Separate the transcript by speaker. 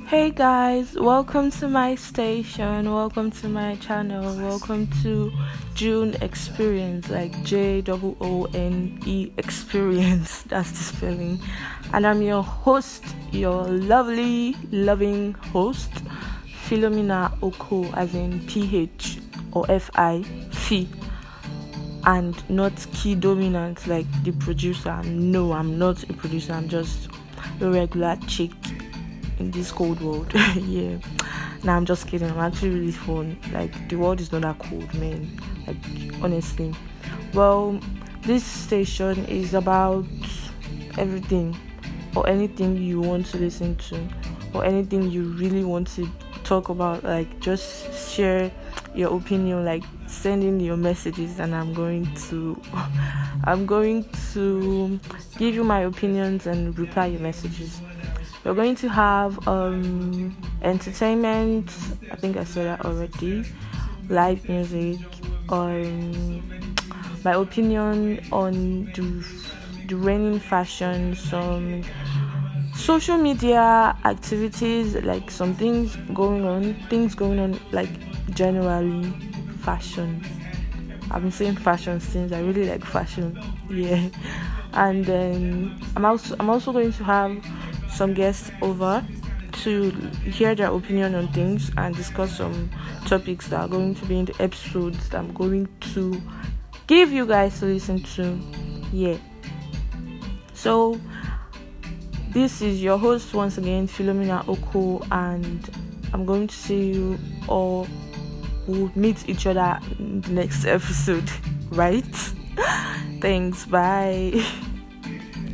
Speaker 1: Hey guys, welcome to my station, welcome to my channel, welcome to June Experience, like Joone Experience, that's the spelling. And I'm your host, your lovely, loving host, Philomena Oko, as in PH or FI, Phi, and not key dominant like the producer. No, I'm not a producer, I'm just a regular chick in this cold world. Yeah. Nah, I'm just kidding. I'm actually really fun. Like, the world is not that cold, man. Like, honestly. Well, this station is about everything or anything you want to listen to or anything you really want to talk about. Like, just share your opinion, like send in your messages, and I'm going to give you my opinions and reply your messages. We're going to have entertainment, I think I said that already, live music, my opinion on the reigning fashion, some social media activities, like some things going on, like generally fashion. I've been saying fashion since I really like fashion, yeah. And then I'm also going to have some guests over to hear their opinion on things and discuss some topics that are going to be in the episodes that I'm going to give you guys to listen to. Yeah. So this is your host once again, Philomena Oko, and I'm going to see you all. We'll meet each other in the next episode, right? Thanks, bye.